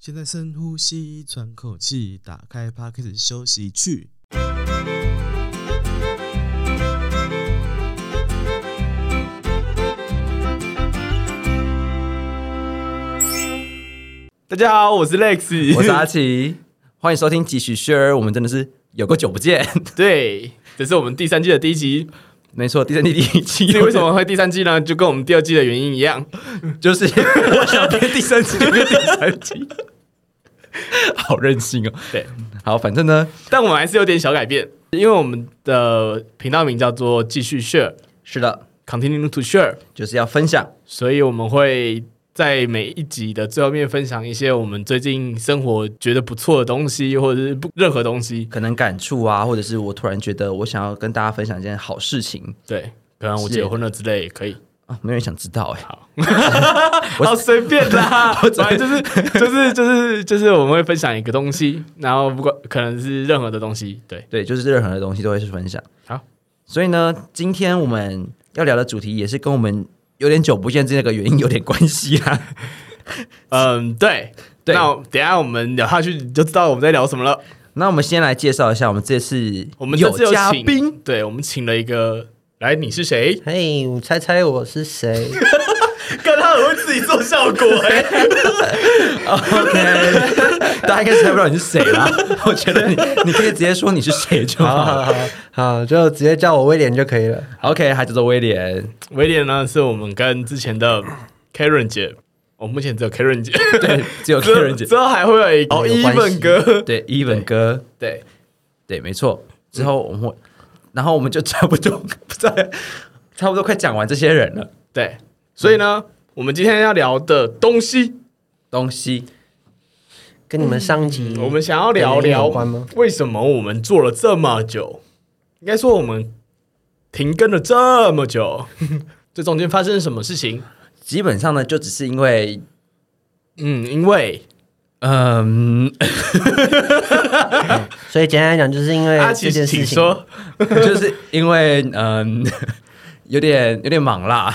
现在深呼吸，喘口气，打开 Podcast 休息去。 大家好，我是 Lex， 我是阿奇，欢迎收听继续 share。我们真的是有个久不见， 对，这是我们第三季的第一集。 没错，第三季第一季。 为什么会第三季呢？就跟我们第二季的原因一样， 就是我想变第三季就变第三季，好任性哦。 对， 好，反正呢， 但我们还是有点小改变，因为我们的频道名叫做继续 share， 是的 ，continue to share， 就是要分享， 所以我们会在每一集的最后面分享一些我们最近生活觉得不错的东西，或者是任何东西， 可能感触啊，或者是我突然觉得我想要跟大家分享一件好事情， 对，可能我结婚了之类也可以。 啊，没人想知道哎。 好，好随便啦，反正就是我们会分享一个东西，然后不管可能是任何的东西，对， 就是任何的东西都会是分享。 好， 所以呢，今天我们要聊的主题也是跟我们有点久不见这个原因有点关系啦。 对，那等一下我们聊下去你就知道我们在聊什么了。 那我们先来介绍一下，我们这次我们这次有嘉宾， 对，我们请了一个，来，你是谁？ 嘿，我猜猜我是谁？ 看他很会自己做效果 OK， 大家应该猜不到你是谁啦。我觉得你可以直接说你是谁就好。 好，就直接叫我威廉就可以了。 OK， 还叫做威廉。 威廉呢，是我们跟之前的 Karen 姐，我目前只有 Karen 姐， 对，只有 Karen 姐。 之后还会有一个Even 哥， 对 ，Even 哥，对，没错。之后我们会，然后我们就差不多快讲完这些人了。 对，所以呢，我们今天要聊的东西跟你们上集我们想要聊聊为什么我们做了这么久，应该说我们停更了这么久，这中间发生了什么事情？ 基本上呢，就只是因为， 所以简单来讲，就是因为这件事情， 就是因为有点忙啦，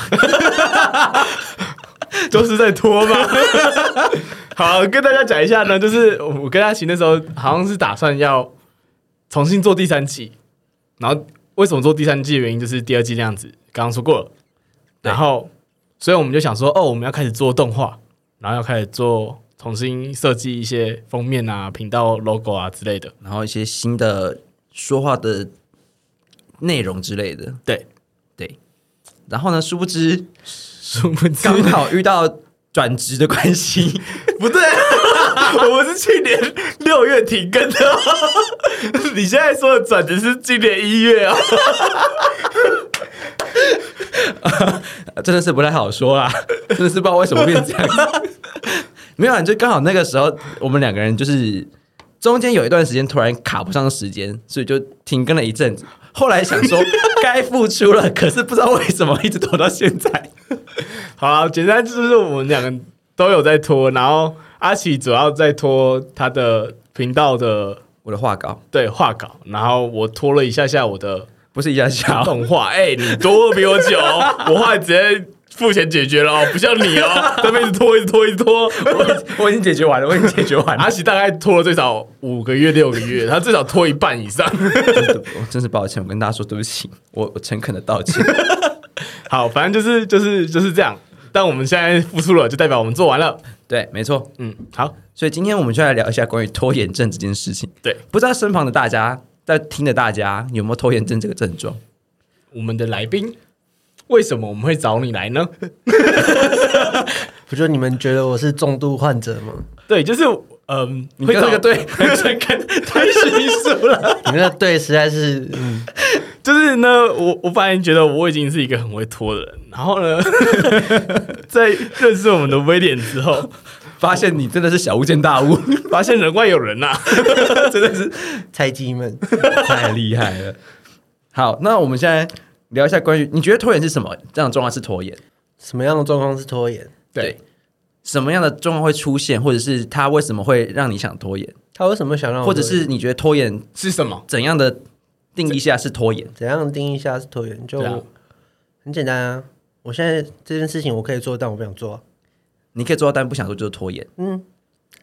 就是在拖吗？好，跟大家讲一下呢，就是我跟阿奇那时候好像是打算要重新做第三季，然后为什么做第三季的原因就是第二季那样子，刚刚说过了，然后所以我们就想说，我们要开始做动画，然后要开始重新设计一些封面啊、频道 logo 啊之类的， 然后一些新的说话的内容之类的， 对。 然后呢，殊不知刚好遇到转职的关系， 不对，我们是去年6月停更的，你现在说的转职是今年1月啊， 真的是不太好说啦，真的是不知道为什么变这样子。没有啊，就刚好那个时候，我们两个人就是中间有一段时间突然卡不上时间，所以就停更了一阵子。后来想说该复出了，可是不知道为什么一直拖到现在。 好啦，简单就是我们两个都有在拖，然后阿奇主要在拖他的频道的我的画稿， 对画稿，然后我拖了一下我的不是一下下动画，你拖比我久，我后来直接付钱解决了哦，不像你哦，这边一直拖， 我已经解决完了， 阿奇大概拖了最少5个月、6个月，他最少拖一半以上。 我真是抱歉，我跟大家说对不起，我诚恳的道歉。 好，反正就是这样。但我们现在付出了，就代表我们做完了。 对，没错。 好， 所以今天我们就来聊一下关于拖延症这件事情。 对， 不知道身旁的大家，在听的大家有没有拖延症这个症状？ 我们的来宾。为什么我们会找你来呢？ 不就你们觉得我是重度患者吗？ 对，就是你跟这个对很诚恳，太迅速了。 你们那对实在是， 就是呢，我本来觉得我已经是一个很会拖的人，然后呢，在认识我们的威廉之后， 发现你真的是小巫见大巫， 发现人外有人呐、 真的是菜鸡们太厉害了。好，那我们现在聊一下关于你觉得拖延是什么？这样的状况是拖延？ 什么样的状况是拖延？ 对，什么样的状况会出现，或者是他为什么会让你想拖延？ 他为什么想让我或者是你觉得拖延是什么？ 怎样的定义下是拖延？ 怎样定义下是拖延？就很简单啊，我现在这件事情我可以做，但我不想做。 你可以做到，但不想做就是拖延。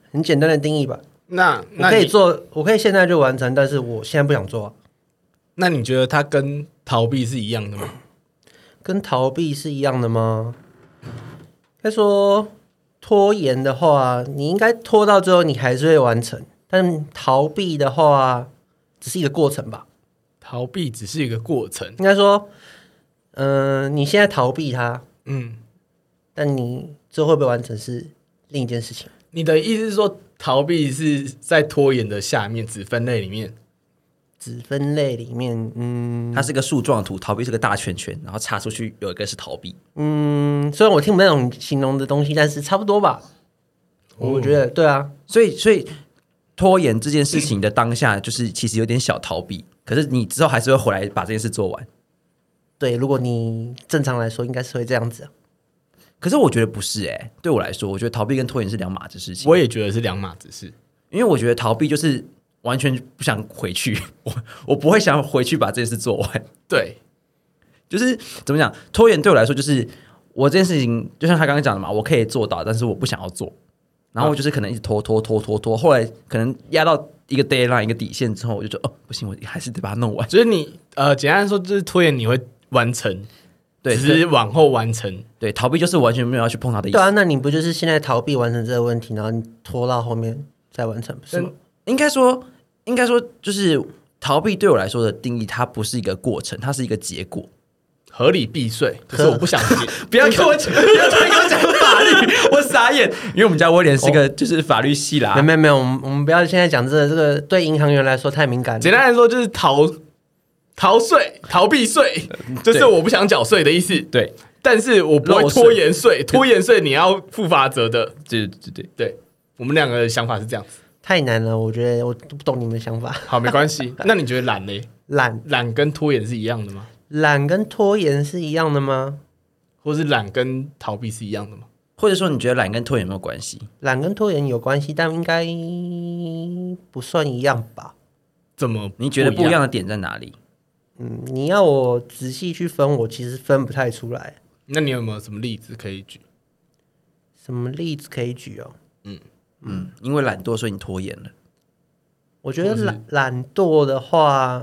很简单的定义吧。 那我可以做，我可以现在就完成，但是我现在不想做啊。 那你觉得它跟逃避是一样的吗？ 跟逃避是一样的吗？该说拖延的话，你应该拖到最后你还是会完成，但逃避的话只是一个过程吧。 逃避只是一个过程。 应该说，你现在逃避它，但你最后会不会完成是另一件事情。 你的意思是说，逃避是在拖延的下面子分类里面？ 子分类里面， 它是个树状图，逃避是个大圈圈，然后插出去有一个是逃避。 虽然我听不懂那种形容的东西，但是差不多吧。我觉得对啊， 所以拖延这件事情的当下，就是其实有点小逃避，可是你之后还是会回来把这件事做完。 对，如果你正常来说，应该是会这样子。 可是我觉得不是对我来说，我觉得逃避跟拖延是两码子事情。 我也觉得是两码子事， 因为我觉得逃避就是完全不想回去，我不会想回去把这件事做完。 对， 就是怎么讲，拖延对我来说就是我这件事情，就像他刚刚讲的嘛，我可以做到，但是我不想要做，然后我就是可能一直拖，后来可能压到一个 deadline 一个底线之后，我就觉得不行，我还是得把它弄完。 就是你简单说就是拖延你会完成， 对， 只是往后完成。 对，逃避就是完全没有要去碰它的意思。 对啊，那你不就是现在逃避完成这个问题，然后你拖到后面再完成，不是吗？ 应该说，就是逃避对我来说的定义，它不是一个过程，它是一个结果。 合理避税，可是我不想接。 不要跟我讲，不要突然跟我讲法律，我傻眼。因为我们家威廉是个就是法律系啦。 没有，我们不要现在讲这个对银行员来说太敏感了。 简单来说就是逃税、逃避税，就是我不想缴税的意思。 对， 但是我不会拖延税，拖延税你要负罚则的。对，我们两个的想法是这样子。 太难了，我觉得我不懂你们的想法。 好，没关系。那你觉得懒嘞？ 懒跟拖延是一样的吗？ 懒跟拖延是一样的吗？ 或是懒跟逃避是一样的吗？ 或者说你觉得懒跟拖延有没有关系？ 懒跟拖延有关系，但应该不算一样吧？ 怎么？ 你觉得不一样的点在哪里？ 你要我仔细去分，我其实分不太出来。 那你有没有什么例子可以举？ 什么例子可以举哦？ 因为懒惰，所以你拖延了。 我觉得懒惰的话，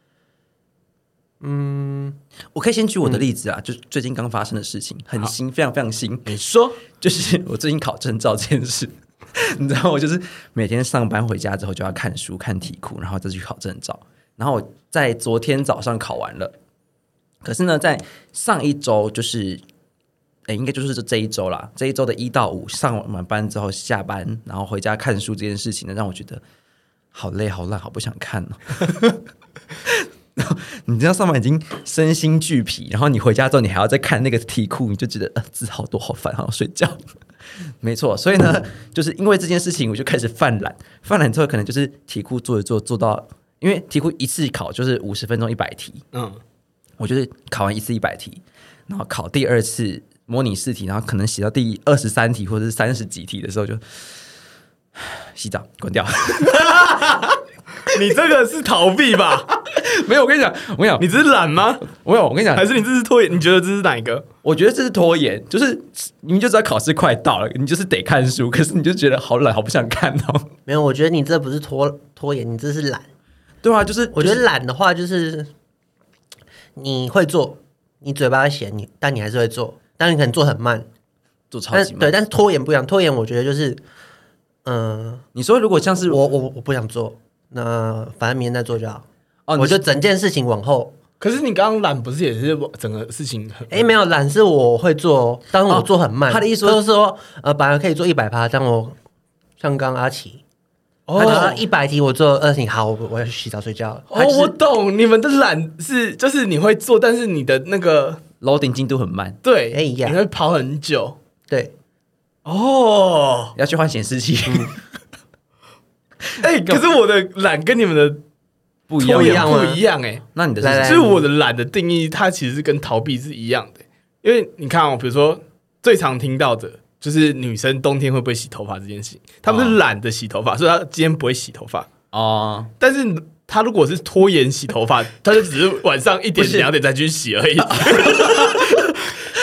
我可以先举我的例子啊，就是最近刚发生的事情，很新，非常非常新。 你说， 就是我最近考证照这件事，你知道，我就是每天上班回家之后就要看书、看题库，然后再去考证照。然后我在昨天早上考完了，可是呢，在上一周就是应该就是这一周啦，这一周的1到5上完班之后下班，然后回家看书这件事情呢，让我觉得好累、好烂、好不想看哦。你知道上班已经身心俱疲，然后你回家之后你还要再看那个题库，你就觉得字好多，好烦，好想睡觉。没错，所以呢，就是因为这件事情，我就开始犯懒。犯懒之后，可能就是题库做一做，做到，因为题库一次考就是50分钟100题，我就是考完一次100题，然后考第二次模拟试题，然后可能写到第23题或者是30几题的时候就洗澡关掉。 你这个是逃避吧？ 没有，我跟你讲， 你这是懒吗？ 我跟你讲， 还是你这是拖延？你觉得这是哪一个？ 我觉得这是拖延，就是你就知道考试快到了，你就是得看书，可是你就觉得好懒，好不想看哦。 没有，我觉得你这不是拖延，你这是懒。 对啊，就是我觉得懒的话，就是你会做，你嘴巴写但你还是会做，但你可能做很慢， 做超级慢。 对，但是拖延不一样，拖延我觉得就是， 你说如果像是我不想做，那反正明天再做就好。 哦， 我就整件事情往后。 可是你刚刚懒不是也是整个事情很？ 没有懒是我会做，但是我做很慢。 他的意思就是说，本来可以做100%，但我像刚阿奇，他100题我做20题，好，我要去洗澡睡觉了。 我懂，你们的懒是就是你会做，但是你的那个 loading 进度很慢， 对，你会跑很久， 对， 要去换显示器。 可是我的懒跟你们的不一样那你的就是我的懒的定义，它其实跟逃避是一样的。因为你看比如说最常听到的就是女生冬天会不会洗头发这件事情，她们是懒得洗头发，所以她今天不会洗头发哦。但是她如果是拖延洗头发，她就只是晚上1点2点再去洗而已。懂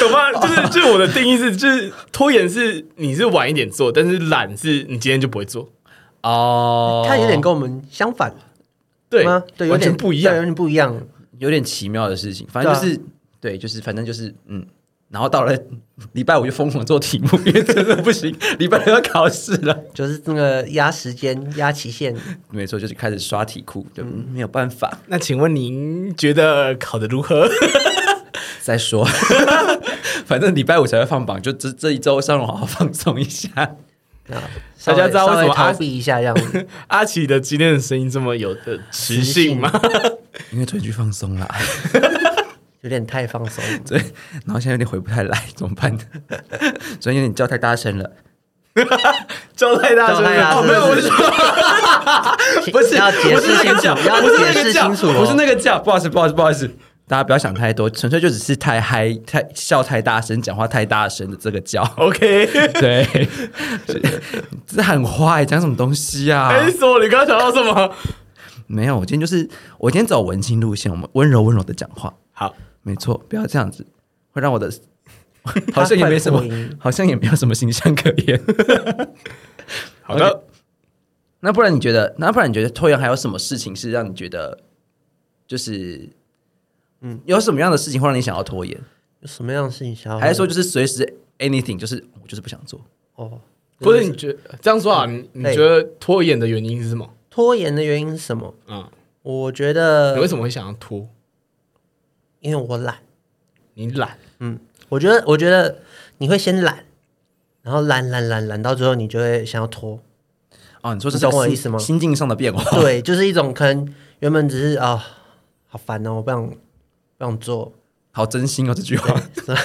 有吗？就是我的定义是，就是拖延是你是晚一点做，但是懒是你今天就不会做。 哦， 它有点跟我们相反对吗？对，有完点全不一样对，有点不一样。 有点奇妙的事情，反正就是对，就是反正就是然后到了礼拜五就疯狂做题目，因为真的不行，礼拜六要考试了， 就是那个压时间、压期限。 没错，就是开始刷题库，就没有办法那请问您觉得考得如何？ 再说，反正礼拜五才会放榜，就这一周上网好好放松一下。 大家知道为什么逃避一下这样子？ 阿奇的今天的声音这么有的磁性吗？ 因为追剧放松啦， 有点太放松。 对，然后现在有点回不太来，怎么办呢？所以有点叫太大声了， 叫太大声了， 哦没有，我是说不是要解释清楚，要不是那解释个叫， 清楚哦， 不是那个叫，不好意思，大家不要想太多，纯粹就只是太嗨、太笑太大声、讲话太大声的这个叫。 OK。 对，这很坏，讲什么东西啊？ 哎，什么？你刚刚想到什么？ 没有，我今天走文青路线，我们温柔的讲话。 好， 没错，不要这样子，会让我的好像也没什么，好像也没有什么形象可言。 好的。Okay. 那不然你觉得拖延还有什么事情是让你觉得就是有什么样的事情会让你想要拖延？ 有什么样的事情想要？ 还是说就是随时 anything， 就是我就是不想做？ 哦， 或者你觉得这样说啊？你觉得拖延的原因是什么？ 拖延的原因是什么？我觉得你为什么会想要拖？ 因为我懒。 你懒？ 我觉得你会先懒，然后懒到最后，你就会想要拖。 哦，你说你懂我的意思吗？ 心境上的变化， 对，就是一种可能原本只是好烦哦，我不想做， 好真心哦这句话。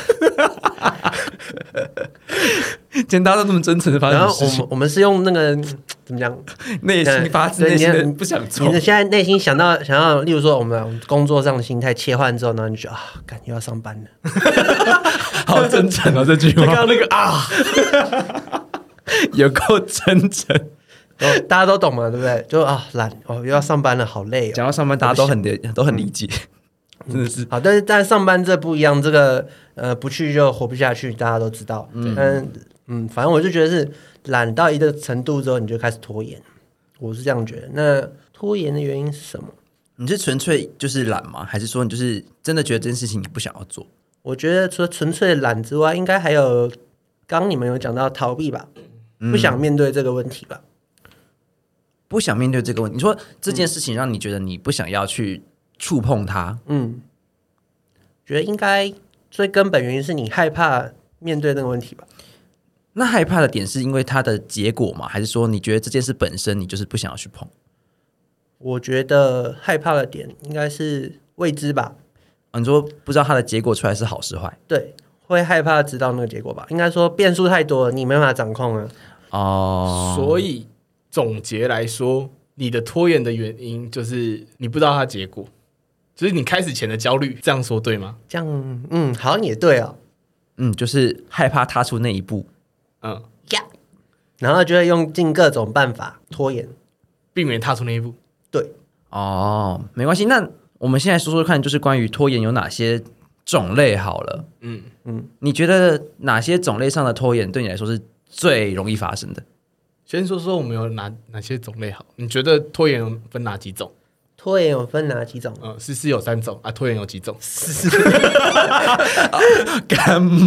今天大家都这么真诚的发生事情， 然后我们是用那个怎么讲， 内心发自内心的不想做。 你现在内心想要，例如说我们工作上的心态切换之后呢，你就觉得感觉要上班了， 好真诚哦这句话。 刚刚那个有够真诚。 大家都懂嘛，对不对？就懒又要上班了，好累哦。 讲到上班，大家都很理解，真的是。 好，但上班这不一样，这个不去就活不下去，大家都知道。反正我就觉得是懒到一个程度之后，你就开始拖延。我是这样觉得。那拖延的原因是什么？ 你是纯粹就是懒吗？还是说你就是真的觉得这件事情你不想要做？ 我觉得除了纯粹懒之外，应该还有刚你们有讲到逃避吧，不想面对这个问题吧。 不想面对这个问题，你说这件事情让你觉得你不想要去触碰它， 觉得应该最根本原因是你害怕面对那个问题吧？ 那害怕的点是因为它的结果吗？还是说你觉得这件事本身你就是不想要去碰？ 我觉得害怕的点应该是未知吧。 你说不知道它的结果出来是好是坏？ 对，会害怕知道那个结果吧？应该说变数太多了，你没办法掌控啊。 所以总结来说，你的拖延的原因就是你不知道它结果，就是你开始前的焦虑，这样说对吗？ 这样，好像也对哦。 就是害怕踏出那一步， 然后就会用尽各种办法拖延， 避免踏出那一步。 对， 没关系。那我们现在说说看，就是关于拖延有哪些种类好了。你觉得哪些种类上的拖延对你来说是最容易发生的？ 先说说我们有哪些种类好？你觉得拖延有分哪几种？ 拖延有分哪几种？ 是有3种啊。拖延有几种？ 干嘛？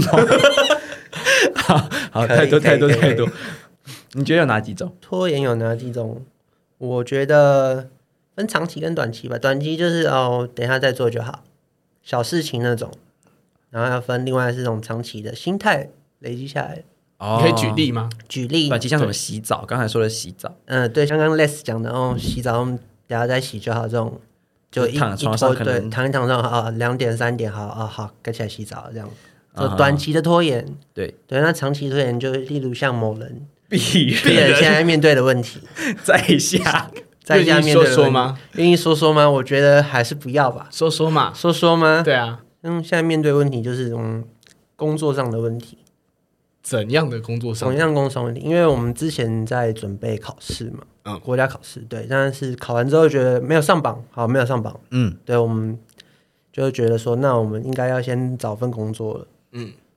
好，太多。你觉得有哪几种？ 拖延有哪几种？我觉得分长期跟短期吧。短期就是等一下再做就好，小事情那种。然后要分另外是这种长期的心态累积下来。 你可以举例吗？ 举例， 短期像什么洗澡？刚才说的洗澡。 对，像刚刚 Les 讲的洗澡等下再洗就好，这种就躺床上可能对，躺上2点3点好，该起来洗澡这样。短期的拖延， 对， 那长期拖延就例如像某人鄙人现在面对的问题， 在下面对的说吗？ 愿意说吗？我觉得还是不要吧。 说嘛， 说吗？ 对啊， 现在面对问题就是工作上的问题。 怎样的工作上？ 同样工作上问题，因为我们之前在准备考试嘛，国家考试，对，但是考完之后觉得没有上榜，对，我们就觉得说，那我们应该要先找份工作了，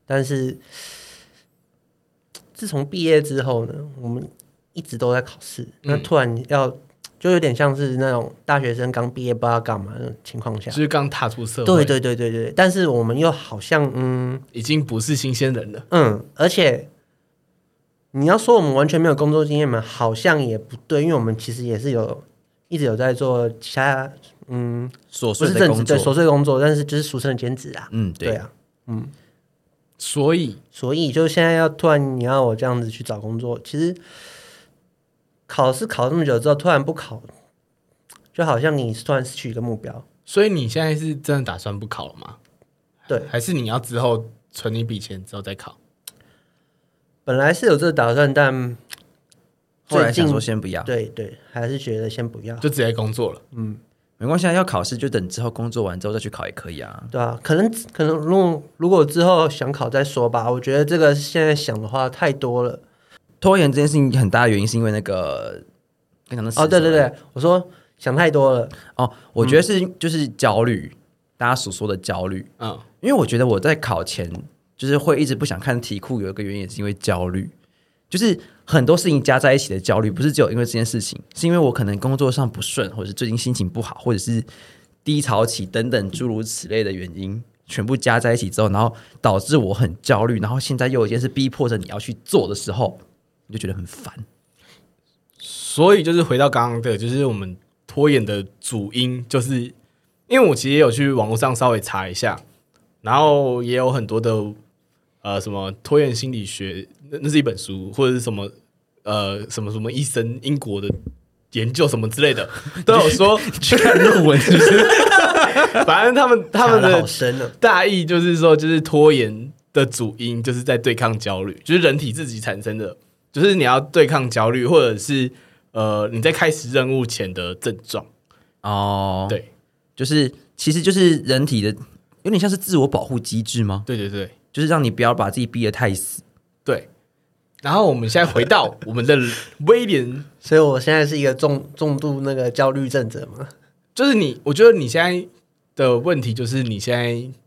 但是自从毕业之后呢，我们一直都在考试，那突然就有点像是那种大学生刚毕业不知道干嘛那种情况下， 就是刚踏出社会， 对，但是我们又好像已经不是新鲜人了， 而且你要说我们完全没有工作经验嘛，好像也不对，因为我们其实也是一直有在做其他琐不碎的工作， 是正职对琐碎工作，但是就是俗称的兼职啊， 对啊， 所以就现在突然你要我这样子去找工作，其实考试考这么久之后，突然不考，就好像你突然失去一个目标。 所以你现在是真的打算不考了吗？ 对， 还是你要之后存一笔钱之后再考？ 本来是有这个打算，但后来想说先不要， 对，还是觉得先不要， 就直接工作了。 没关系，要考试就等之后工作完之后再去考也可以啊。 对啊，可能如果之后想考再说吧。我觉得这个现在想的话太多了。 拖延这件事情很大的原因是因为那个跟讲的对，我说想太多了我觉得就是焦虑，大家所说的焦虑。因为我觉得我在考前就是会一直不想看题库，有一个原因也是因为焦虑，就是很多事情加在一起的焦虑，不是只有因为这件事情，是因为我可能工作上不顺，或者是最近心情不好，或者是低潮期等等诸如此类的原因，全部加在一起之后，然后导致我很焦虑，然后现在又有一件事逼迫着你要去做的时候，你就觉得很烦。 所以就是回到刚刚的，就是我们拖延的主因，就是因为我其实也有去网络上稍微查一下，然后也有很多的什么拖延心理学，那是一本书，或者是什么什么医生英国的研究什么之类的，都有说去看论文是不是？ 反正他们好深的大意就是说，就是拖延的主因就是在对抗焦虑，就是人体自己产生的，就是你要对抗焦虑，或者是你在开始任务前的症状。对， 就是其实就是人体的有点像是自我保护机制吗？ 对， 就是让你不要把自己逼得太死。 对。然后我们现在回到我们的威廉， 所以我现在是一个重度那个焦虑症者嘛。 就是我觉得你现在的问题就是你现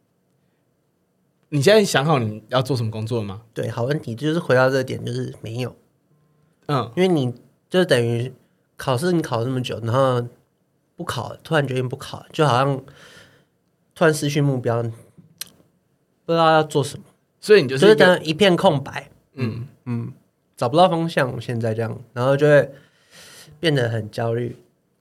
在想好你要做什么工作了吗？ 对，好问题就是回到这个点，就是没有。因为你就等于考试你考了这么久，然后不考，突然决定不考，就好像突然失去目标，不知道要做什么， 所以你就是等一片空白，找不到方向，现在这样，然后就会变得很焦虑。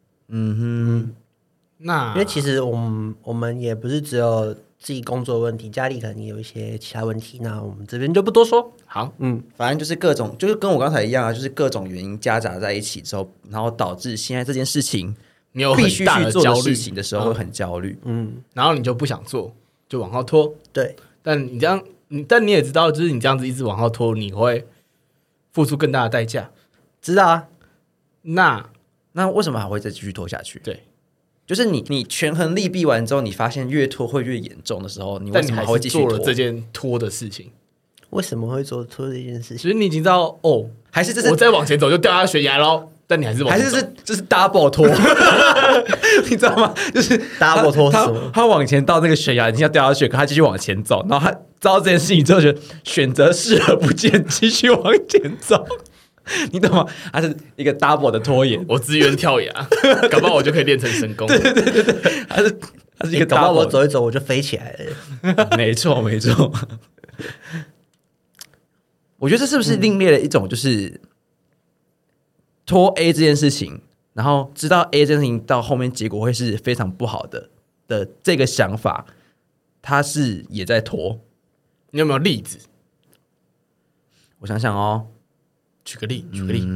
那因为其实我们也不是只有自己工作的问题，家里可能也有一些其他问题，那我们这边就不多说。 好， 反正就是各种，就是跟我刚才一样啊，就是各种原因夹杂在一起之后，然后导致现在这件事情你有必须很大去做焦虑的事情的时候会很焦虑。 然后你就不想做，就往后拖。 对， 但你也知道，就是你这样子一直往后拖，你会付出更大的代价。 知道啊。 那为什么还会再继续拖下去？ 对， 就是你权衡利弊完之后，你发现越拖会越严重的时候，你为什么还会继续拖？ 做了这件拖的事情， 为什么会做拖这件事情？ 其实你已经知道还是这是我再往前走就掉下悬崖喽，但你还是往前走， 这是 double 拖，你知道吗？就是 double 拖是什么？ 他往前到那个悬崖，已经要掉下去，可他继续往前走，然后他知道这件事情之后，觉得选择视而不见，继续往前走。你懂吗？它是一个 double 的拖延。 我自愿跳崖，搞不好我就可以练成神功。 对，它是一个 double。 搞不好我走一走我就飞起来了。 没错。我觉得这是不是另类的一种，就是拖 A 这件事情，然后知道 A 这件事情到后面结果会是非常不好的这个想法，它是也在拖。 你有没有例子？ 我想想哦。 举个例，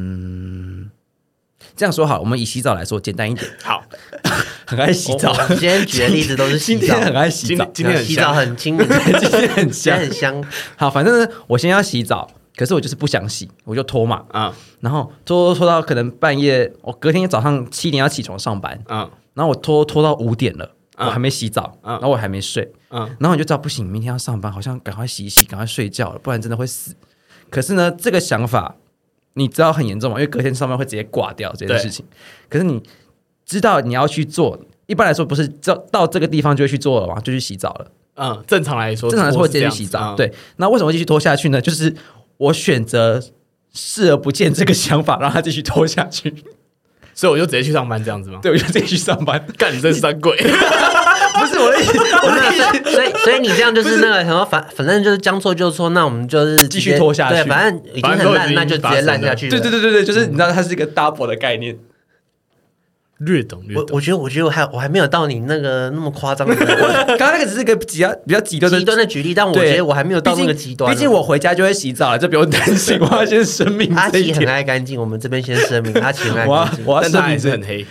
这样说好，我们以洗澡来说，简单一点。 好， 很爱洗澡。 今天举的例子都是洗澡， 今天很爱洗澡， 今天很洗澡很亲民， 今天很香， 很香。 好，反正呢，我先要洗澡，可是我就是不想洗，我就拖嘛。然后拖到可能半夜，我隔天早上7点要起床上班。然后我拖到5点了，我还没洗澡，然后我还没睡。然后我就知道不行，明天要上班，好像赶快洗一洗，赶快睡觉了，不然真的会死。可是呢，这个想法你知道很严重嘛？因为隔天上班会直接挂掉这件事情。可是你知道你要去做，一般来说不是到这个地方就会去做了吗？就去洗澡了。 正常来说会直接去洗澡。对，那为什么继续拖下去呢？就是我选择视而不见这个想法，让他继续拖下去。 所以我就直接去上班这样子吗？ 对，我就直接去上班。 干，你真是三鬼！ 不是我的意思，我的意思。 所以你这样就是那个什么，反正就是将错就错，那我们就是继续拖下去。 对，反正已经很烂，那就直接烂下去。 对，就是你知道它是一个 double 的概念。 略懂。 我觉得我还没有到你那个那么夸张的。 刚刚那个只是一个比较极端的举例，但我觉得我还没有到那个极端。 毕竟我回家就会洗澡了，这不用担心。我要先声明阿奇很爱干净，我们这边先声明，阿奇很爱干净， 但他还是很黑。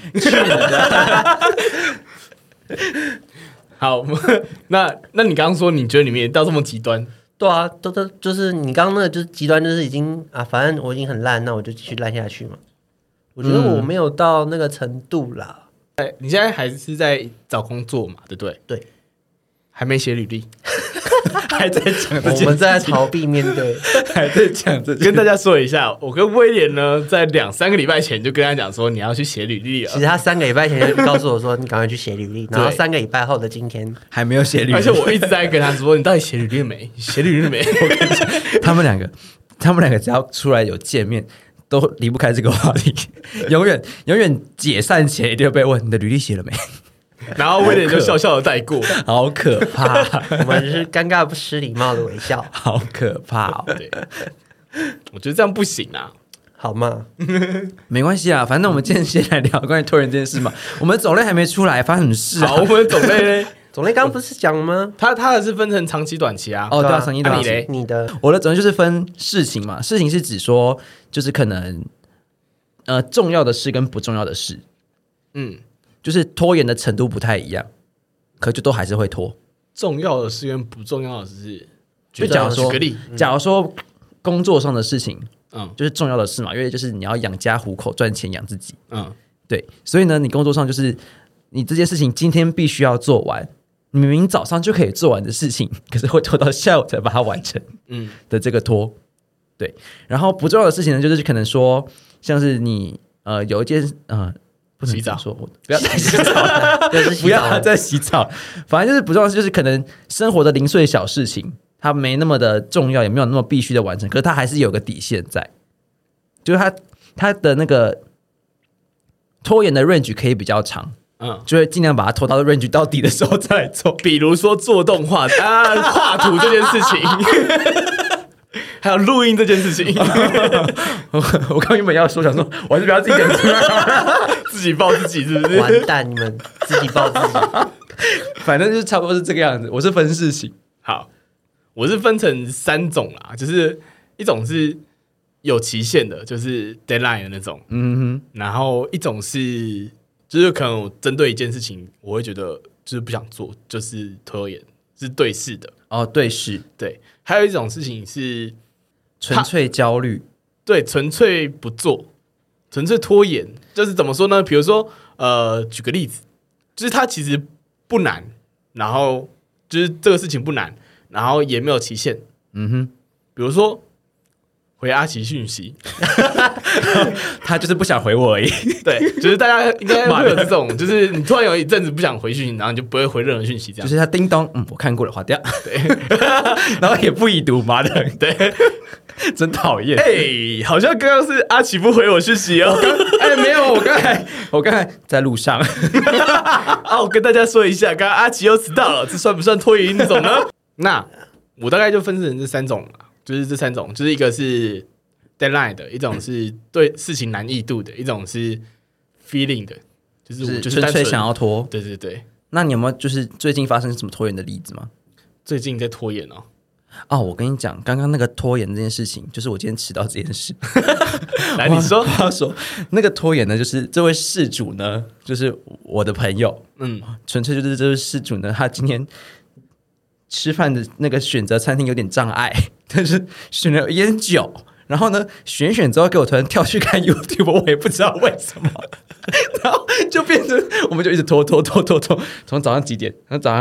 好，那你刚刚说你觉得你们到这么极端？ 对啊，都就是你刚刚那个就是极端，就是已经反正我已经很烂，那我就继续烂下去嘛。我觉得我没有到那个程度啦。 你现在还是在找工作嘛？对不对？ 对， 还没写履历， 还在讲这件事， 我们在逃避面对， 还在讲这。 跟大家说一下，我跟威廉呢，在2-3个礼拜前就跟他讲说你要去写履历了。 其实他3个礼拜前就告诉我说你赶快去写履历，然后3个礼拜后的今天还没有写履历， 而且我一直在跟他说你到底写履历没？写履历没？我跟你讲， 他们两个只要出来有见面。都离不开这个话题，永远解散前一定会被问你的履历写了没， 然后威廉就笑笑的带过， 好可怕！ 我们是尴尬不失礼貌的微笑， 好可怕哦！ 对，我觉得这样不行啊， 好吗？ 没关系啊，反正我们今天先来聊关于拖延这件事嘛。我们种类还没出来，发生什么事啊？ 好，我们种类呢？ 种类刚刚不是讲了吗？ 它的是分成长期、短期啊。 哦，对啊，长期、短期。 你的我的种类就是分事情嘛，事情是指说就是可能重要的事跟不重要的事，就是拖延的程度不太一样，可就都还是会拖。 重要的事跟不重要的事， 就假如说， 举个例， 假如说工作上的事情，就是重要的事嘛，因为就是你要养家糊口、赚钱养自己，对，所以呢，你工作上就是你这件事情今天必须要做完。你明明早上就可以做完的事情，可是会拖到下午才把它完成，的这个拖，对。然后不重要的事情呢，就是可能说，像是你有一件不能洗澡， 说不要再洗澡，不要再洗澡，反正就是不重要的事，就是可能生活的零碎小事情，它没那么的重要，也没有那么必须的完成，可是它还是有个底线在，就是它的那个拖延的 range 可以比较长。就会尽量把它拖到 range 到底的时候再来做， 比如说做动画画图这件事情，还有录音这件事情。 我刚原本要说，想说我还是不要自己讲出来， 自己爆自己是不是？ 完蛋，你们自己爆自己。 反正就是差不多是这个样子。我是分事情， 好，我是分成3种啦，就是一种是有期限的，就是 deadline 的那种，然后一种是。就是可能我针对一件事情，我会觉得就是不想做，就是拖延，是对事的。 哦，对事， 对。还有一种事情是纯粹焦虑， 对，纯粹不做，纯粹拖延。就是怎么说呢？比如说，举个例子，就是它其实不难，然后就是这个事情不难，然后也没有期限。比如说。回阿奇讯息， 他就是不想回我而已。 对，就是大家应该会有这种，就是你突然有一阵子不想回讯息，然后你就不会回任何讯息，这样。 就是他叮咚，我看过了，划掉。对，然后也不已读，妈的，对，真讨厌。 好像刚刚是阿奇不回我讯息哦。 没有，我刚才在路上。 我跟大家说一下，刚刚阿奇又迟到了，这算不算拖延一种呢？那我大概就分成这3种了。就是这3种，就是一个是 deadline 的，一种是对事情难易度的，一种是 feeling 的，就是我就是纯粹想要拖。 对对对。 那你有没有就是最近发生什么拖延的例子吗？ 最近在拖延我跟你讲，刚刚那个拖延这件事情，就是我今天迟到这件事。 来，你说， 我要说那个拖延呢，就是这位事主呢，就是我的朋友，纯粹就是这位事主呢，他今天。吃饭的那个选择餐厅有点障碍，但是选了有点久，然后呢选之后给我突然跳去看 YouTube， 我也不知道为什么，然后就变成我们就一直拖，从早上几点？然后早上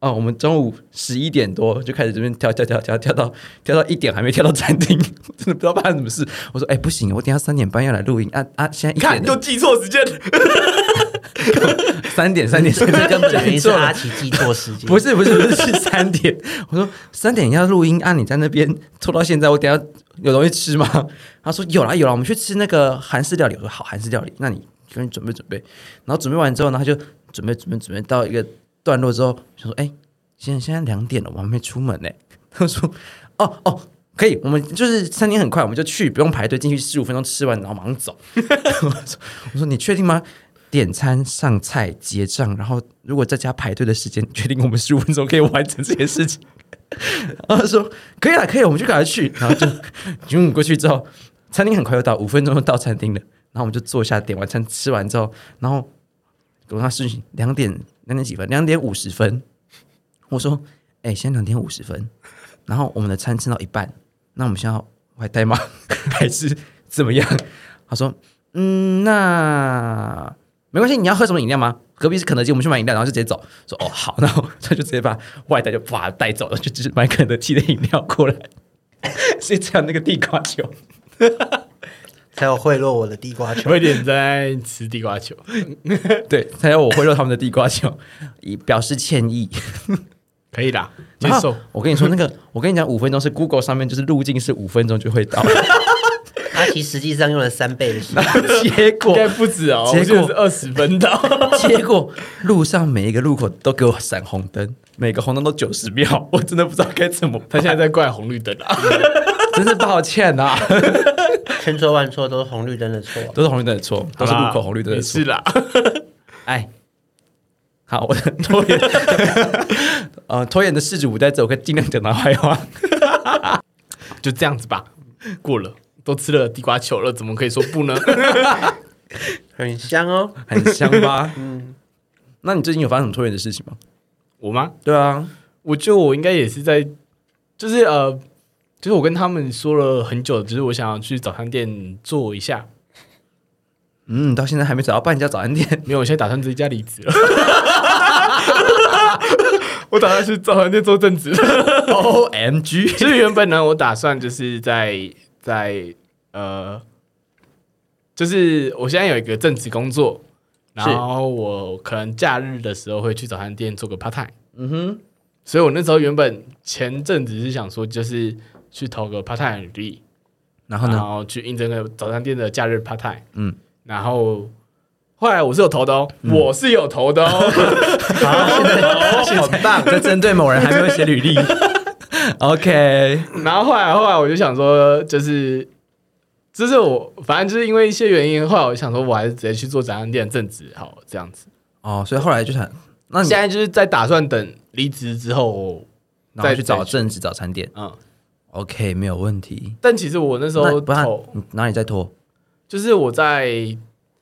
哦，我们中午11点多就开始这边跳到1点还没跳到餐厅，真的不知道发生什么事。我说不行，我等一下3点半要来录音现在1点看又记错时间。 3点， 根本原因是阿奇记错时间， 不是是3点。我说3点要录音你在那边拖到现在，我等一下有东西吃吗？他说有啦，我们去吃那个韩式料理。我说好，韩式料理，那你赶紧准备。然后准备完之后呢，他就准备到一个段落之后，想说现在2点了，我还没出门呢。他说哦。可以，我们就是餐厅很快，我们就去，不用排队，进去15分钟吃完，然后马上走。我说你确定吗？点餐、上菜、结账，然后如果在家排队的时间，确定我们15分钟可以完成这件事情。然后他说可以了，我们就赶快去。然后就过去之后，餐厅很快就到，5分钟就到餐厅了。然后我们就坐下点完餐，吃完之后，然后跟他事情2点几分，2点50分。我说现在2点50分，然后我们的餐吃到一半。那我们现在要外带吗？还是怎么样？他说，那没关系，你要喝什么饮料吗？隔壁是肯德基，我们去买饮料，然后就直接走。说好，然后他就直接把外带就带走了，就只是买肯德基的饮料过来，所以才有那个地瓜球， 才有贿赂我的地瓜球。 有点在吃地瓜球， 对，才有我贿赂他们的地瓜球，以表示歉意。 可以啦，接受。 我跟你说，我跟你讲，5分钟是 Google 上面就是路径是5分钟就会到， 阿奇实际上用了3倍的时间， 结果应该不止哦， 结果是20分到。 结果路上每一个路口都给我闪红灯，每个红灯都90秒，我真的不知道该怎么办。 他现在在怪红绿灯啊， 真是抱歉啊， 千错万错都是红绿灯的错， 都是红绿灯的错，都是路口红绿灯的错。 是啦， 好，我的拖延，拖延的事主不在这，我可以尽量讲他坏话。 就这样子吧，过了，都吃了地瓜球了，怎么可以说不呢？ 很香哦， 很香吧？那你最近有发生什么拖延的事情吗？ 我吗？ 对啊， 我觉得我应该也是在，就是我跟他们说了很久，就是我想要去早餐店做一下。 到现在还没找到办一家早餐店， 没有，我现在打算这家离职了。我打算去早餐店做正职。 OMG！ 其实原本呢，我打算就是就是我现在有一个正职工作，然后我可能假日的时候会去早餐店做个 part time。所以我那时候原本前阵子是想说，就是去投个 part time 履历， 然后呢， 然后去应征个早餐店的假日 part time。然后后来我是有投的哦，我是有投的哦。 好，现在很棒，在针对某人还没有写履历。OK， 然后后来我就想说，就是我反正就是因为一些原因，后来我就想说，我还是直接去做早餐店正职好这样子。 所以后来就想，那你现在就是在打算等离职之后再去找正职早餐店。OK， 没有问题。 但其实我那时候哪里在拖？ 就是我在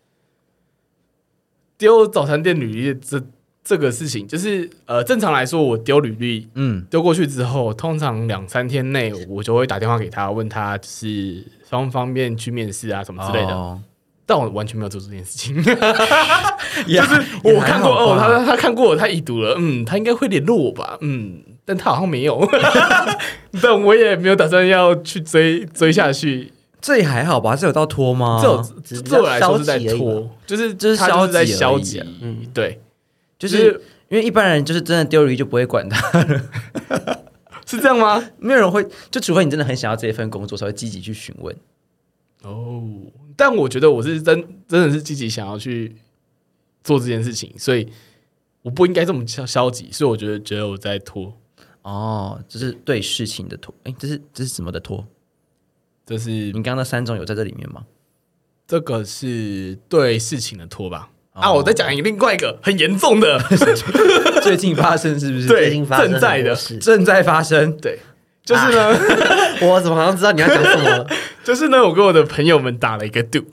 丢早餐店履历这个事情，就是正常来说，我丢履历，丢过去之后，通常2-3天内，我就会打电话给他，问他就是方便去面试啊什么之类的。但我完全没有做这件事情，就是我看过他看过我，他已读了，他应该会联络我吧，但他好像没有，但我也没有打算要去追下去。 这也还好吧，这有到拖吗？ 对我来说是在拖，就是他在消极，对， 就是因为一般人就是真的丢履历就不会管他了， 是这样吗？ 没有人会，就除非你真的很想要这一份工作，才会积极去询问。 但我觉得我是真的是积极想要去做这件事情，所以我不应该这么消极，所以我觉得我在拖。 这是对事情的拖，这是什么的拖？ 这是你刚刚那3种有在这里面吗？ 这个是对事情的拖吧？我再讲另外一个很严重的， 最近发生是不是？ 对， 正在发生。 对，就是呢， 我怎么好像知道你要讲什么？ 就是呢，我跟我的朋友们打了一个赌。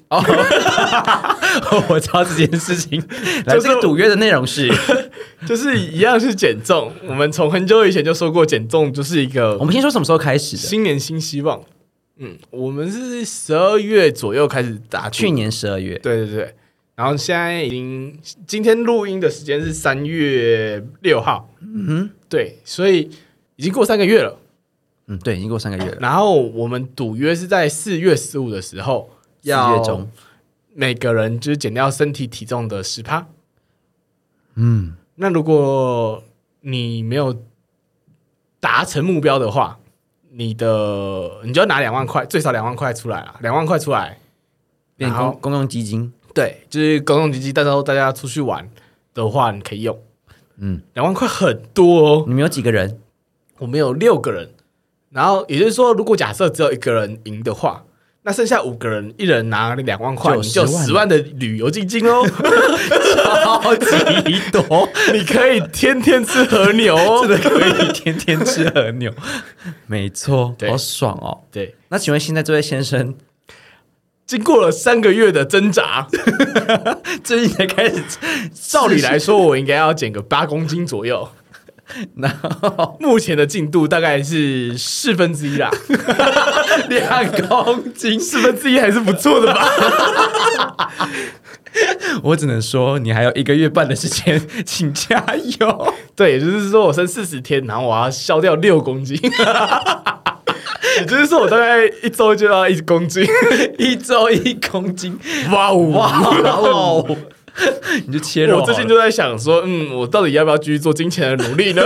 我知道这件事情。这个赌约的内容是， 就是一样是减重。我们从很久以前就说过，减重就是一个。 我们先说什么时候开始的？ 新年新希望。我们是12月左右开始打赌， 去年12月。 对。 然后现在今天录音的时间是3月6号，对，所以已经过3个月了。 对，已经过3个月了。 然后我们赌约是在4月15的时候， 4月中， 每个人就是减掉身体体重的10%。那如果你没有达成目标的话，你就要拿2万块，最少2万块出来啊，2万块出来变公用基金。 对，就是公用基金，到时候大家出去玩的话，你可以用。2万块很多哦。 你们有几个人？ 我们有6个人，然后也就是说，如果假设只有1个人赢的话，那剩下5个人，一人拿2万块，你就10万的旅游基金哦， 超级多， 你可以天天吃和牛哦， 真的可以天天吃和牛，没错， 对好爽哦。 对， 那请问现在这位先生经过了3个月的挣扎， 最近才开始， 照理来说，我应该要减个8公斤左右。 然后目前的进度大概是1/4啦 2公斤， 1/4还是不错的吧？ 我只能说你还有1个月半的时间，请加油。 对，也就是说我剩40天，然后我要消掉6公斤，也就是说我大概1周就要1公斤 ，1周1公斤， 哇哦！ 你就切肉好了。 我最近就在想说，我到底要不要继续做金钱的努力呢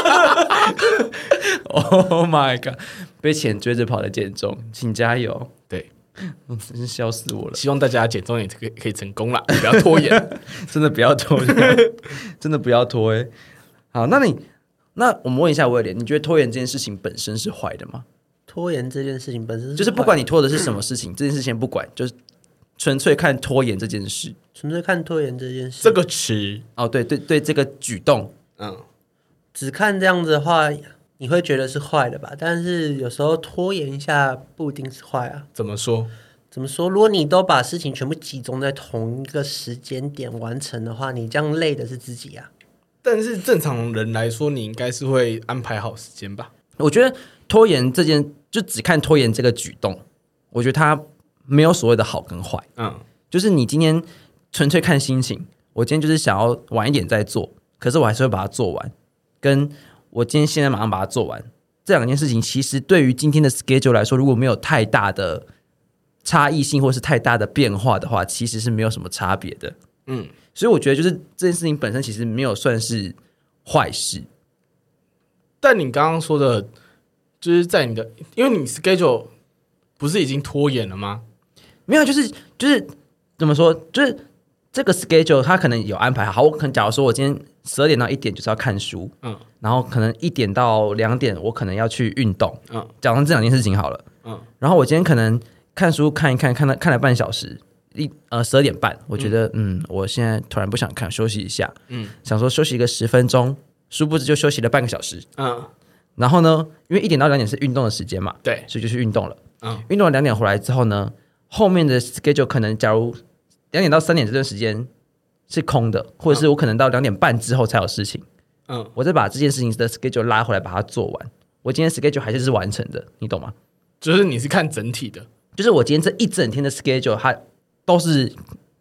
？Oh my god！被钱追着跑的减重，请加油！ 对， 真是笑死我了。 希望大家减重也可以成功啦，不要拖延， 真的不要拖，真的不要拖好，那我们问一下威廉，你觉得拖延这件事情本身是坏的吗？ 拖延这件事情本身就是不管你拖的是什么事情，这件事先不管，就是纯粹看拖延这件事。 纯粹看拖延这件事， 这个词哦，对，这个举动， 只看这样子的话，你会觉得是坏的吧？但是有时候拖延一下不一定是坏啊。 怎么说？ 怎么说？如果你都把事情全部集中在同一个时间点完成的话，你这样累的是自己啊。 但是正常人来说，你应该是会安排好时间吧？ 我觉得拖延这件，就只看拖延这个举动，我觉得它没有所谓的好跟坏。就是你今天纯粹看心情，我今天就是想要晚一点再做，可是我还是会把它做完，跟我今天现在马上把它做完，这2件事情其实对于今天的 schedule 来说，如果没有太大的差异性或是太大的变化的话，其实是没有什么差别的。所以我觉得就是这件事情本身其实没有算是坏事。 但你刚刚说的，就是在你的，因为你 schedule 不是已经拖延了吗？ 没有，就是怎么说，就是这个 schedule 它可能有安排好。我可能假如说我今天12点到1点就是要看书，然后可能1点到2点我可能要去运动，讲成这2件事情好了，然后我今天可能看书看了半小时，12点半，我觉得我现在突然不想看，休息一下，想说休息个10分钟，殊不知就休息了半个小时，然后呢，因为1点到2点是运动的时间嘛， 对， 所以就去运动了，运动了2点回来之后呢，后面的 schedule 可能假如2点到3点这段时间是空的，或者是我可能到2点半之后才有事情，我再把这件事情的 schedule 拉回来把它做完，我今天 schedule 还是完成的，你懂吗？ 就是你是看整体的， 就是我今天这一整天的 schedule 它都是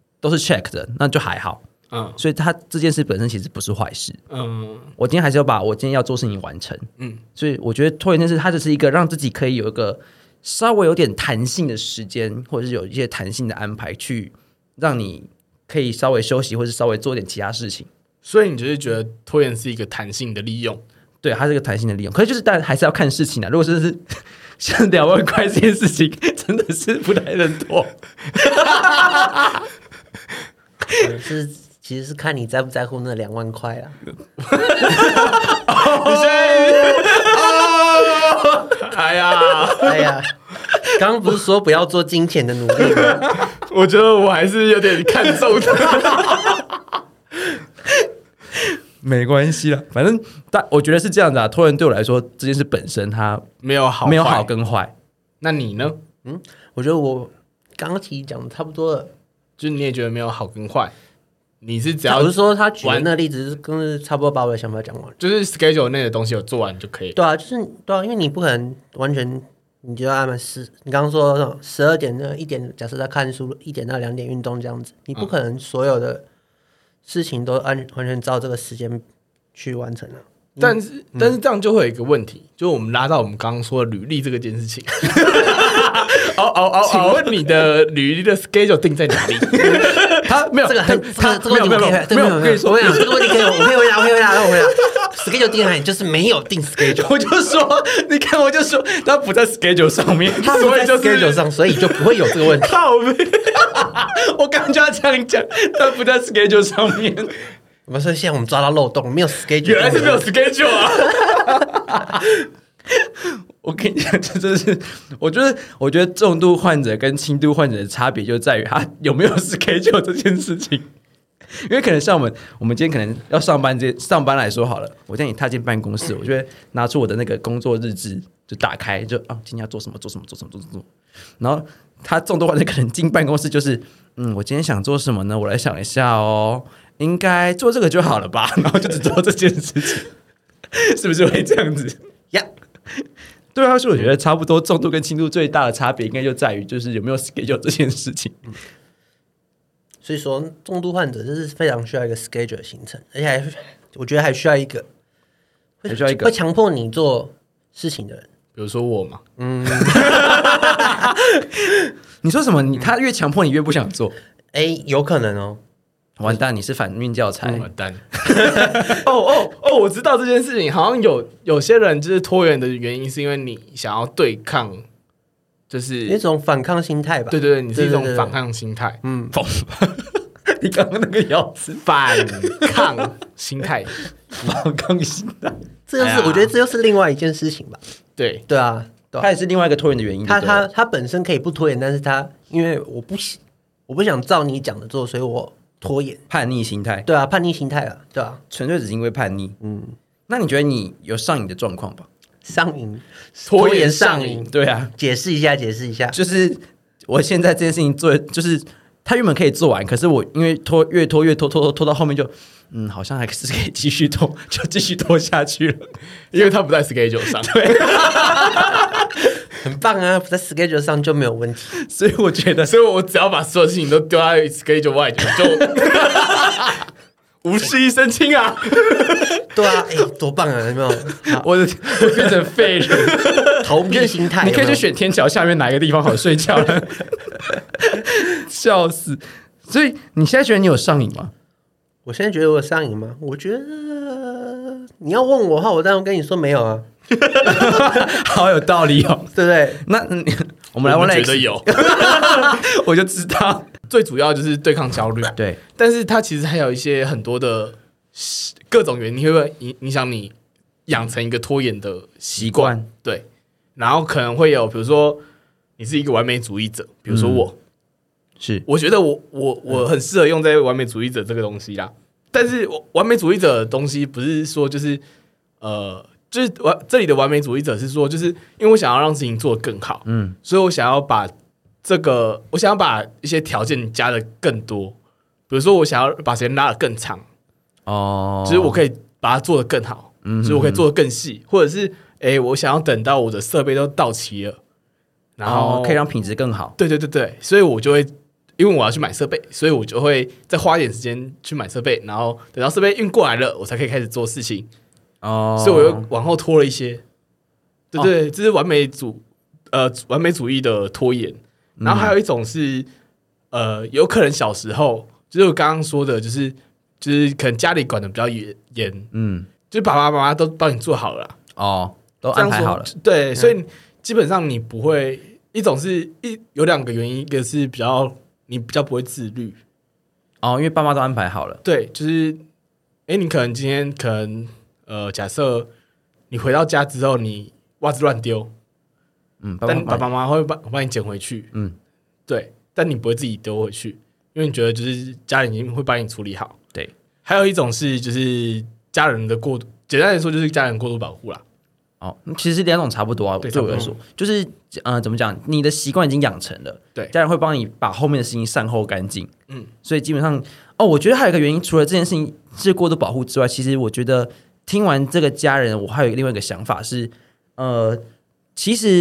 check 的，那就还好，所以它这件事本身其实不是坏事，我今天还是要把我今天要做事情完成，所以我觉得拖延这件事它只是一个让自己可以有一个稍微有点弹性的时间，或者是有一些弹性的安排，去让你可以稍微休息，或是稍微做点其他事情。 所以你就是觉得拖延是一个弹性的利用？ 对，它是一个弹性的利用。可是就是当然还是要看事情啊。如果是像2万块这件事情，真的是不太能拖。 其实是看你在不在乎那2万块啊。 你现在，哎呀， 刚刚不是说不要做金钱的努力吗？ 我觉得我还是有点看重的。 没关系啦，反正我觉得是这样子啊。拖延对我来说，这件事本身它没有好跟坏。 那你呢？ 我觉得我刚刚其实讲的差不多了， 就是你也觉得没有好跟坏，你是只要我是说他举的那个例子跟差不多把我的想法讲完， 就是 schedule 内的东西有做完就可以。 对啊，就是对啊，因为你不可能完全你就要安排你刚刚说12点1点，假设在看书，1点到2点运动这样子，你不可能所有的事情都完全照这个时间去完成啊。 但是这样就会有一个问题，就是我们拉到我们刚刚说的履历这个件事情。请问你的履历的 schedule 定在哪里？ 他没有这个问题没有，我跟你说， 这个问题我可以回答。schedule 定在哪里？就是没有定 schedule， 我就说，你看，我就说他不在 schedule 上面， 他不在 schedule 上，所以就不会有这个问题。 我刚就要这样讲，他不在 schedule 上面。 我们说现在我们抓到漏洞，没有 schedule， 原来是没有 schedule 啊！ 我跟你讲，这真是，我觉得重度患者跟轻度患者的差别就在于他有没有 schedule 这件事情。因为可能像我们今天可能要上班来说好了，我今天踏进办公室，我就会拿出我的那个工作日志，就打开，就今天要做什么，然后他重度患者可能进办公室就是，我今天想做什么呢？我来想一下哦，应该做这个就好了吧，然后就只做这件事情，是不是会这样子呀？ 对啊，所以我觉得差不多重度跟轻度最大的差别，应该就在于就是有没有 schedule 这件事情。 所以说，重度患者就是非常需要一个 schedule 的行程，而且我觉得还需要一个会强迫你做事情的人， 比如说我嘛， 你说什么？他越强迫你越不想做？ 有可能哦。 完蛋，你是反面教材。 完蛋。我知道这件事情，好像有些人就是拖延的原因，是因为你想要对抗。就是一种反抗心态吧。 对，你是一种反抗心态。 你刚刚那个样子， 反抗心态， 反抗心态， 我觉得这又是另外一件事情吧。 对啊， 它也是另外一个拖延的原因。 他本身可以不拖延，但是他因为我不想照你讲的做，所以我拖延。 叛逆心态。 对啊，叛逆心态啊，对啊， 纯粹只是因为叛逆。那你觉得你有上瘾的状况吧？ 上瘾， 拖延上瘾， 对啊， 解释一下。 就是我现在这件事情做，就是他原本可以做完，可是我因为越拖到后面就，好像还是可以继续拖，就继续拖下去了， 因为他不在 schedule 上。 对， 很棒啊，不在 schedule 上就没有问题。 所以我觉得， 所以我只要把所有事情都丢在 schedule 外，就无事一身轻啊。 对啊，多棒啊！有没有？ 我变成废人， 逃避心态。 你可以去选天桥下面哪一个地方好睡觉了，笑死！所以你现在觉得你有上瘾吗？ 我现在觉得我有上瘾吗？我觉得你要问我的话，我当然跟你说没有啊。 好有道理哦， 对不对？ 那我们来问 Lex， 觉得有， 我就知道， 最主要就是对抗焦虑。 对， 但是它其实还有一些很多的各种原因会影响你养成一个拖延的习惯。对，然后可能会有，比如说你是一个完美主义者，比如说我觉得我很适合用在完美主义者这个东西啦。但是完美主义者的东西不是说就是这里的完美主义者是说，就是因为我想要让事情做得更好，所以我想要把一些条件加的更多，比如说我想要把时间拉得更长，就是我可以把它做得更好，所以我可以做得更细，或者是我想要等到我的设备都到齐了，然后可以让品质更好。 对，所以我就会。因为我要去买设备，所以我就会再花一点时间去买设备，然后等到设备运过来了，我才可以开始做事情。所以我又往后拖了一些。对，这是完美主义的拖延。然后还有一种是有可能小时候就是我刚刚说的，就是可能家里管的比较严，就是爸爸妈妈都帮你做好了都安排好了。 对，所以基本上你不会，一种是有两个原因，一个是你比较不会自律因为爸妈都安排好了。 对，就是你可能今天假设你回到家之后，你袜子乱丢，但爸爸妈妈会帮你捡回去，对，但你不会自己丢回去，因为你觉得就是家人已经会帮你处理好。 对， 还有一种是就是家人的简单来说就是家人过度保护啦。 其实两种差不多啊。对我来说，就是怎么讲，你的习惯已经养成了，对，家人会帮你把后面的事情善后干净。所以基本上，我觉得还有一个原因，除了这件事情是过度保护之外，其实我觉得听完这个家人，我还有另外一个想法是，其实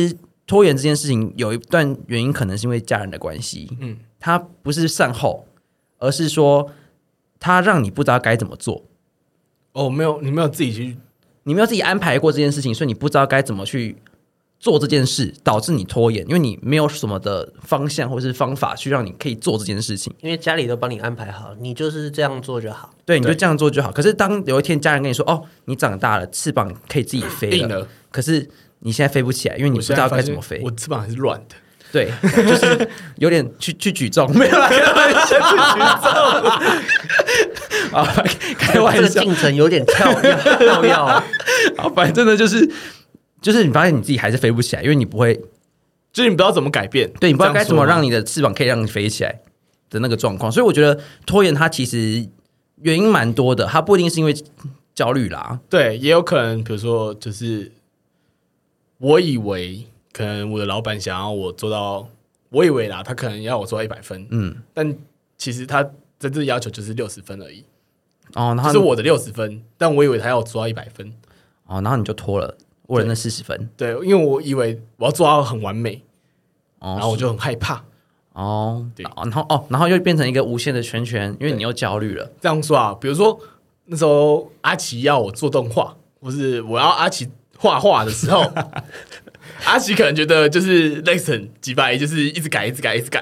拖延这件事情有一段原因，可能是因为家人的关系。他不是善后，而是说他让你不知道该怎么做。 没有，你没有自己去， 你没有自己安排过这件事情，所以你不知道该怎么去做这件事，导致你拖延，因为你没有什么的方向或是方法去让你可以做这件事情。 因为家里都帮你安排好，你就是这样做就好。 对，你就这样做就好。可是当有一天家人跟你说：“哦，你长大了，翅膀可以自己飞了。”可是你现在飞不起来，因为你不知道该怎么飞。 我翅膀还是软的。 对，就是有点去举重，没有啦，开玩笑，去举重。啊，开玩笑， 这个进程有点跳跃。啊， 反正呢，就是你发现你自己还是飞不起来，因为你不会， 就是你不知道怎么改变， 对，你不知道该怎么让你的翅膀可以让你飞起来的那个状况。所以我觉得拖延它其实原因蛮多的，它不一定是因为焦虑啦， 对，也有可能，比如说就是我以为。可能我的老板想要我做到，我以为啦，他可能要我做到100分，但其实他真正要求就是60分而已。然后是我的60分，但我以为他要我做到100分， 然后你就拖了，为了那40分。 对，因为我以为我要做到很完美，然后我就很害怕。 对，然后又变成一个无限的圈圈，因为你又焦虑了。 这样说啊，比如说那时候阿奇要我做动画，或是我要阿奇画画的时候。阿奇可能觉得就是 Lexon 几百，就是一直改，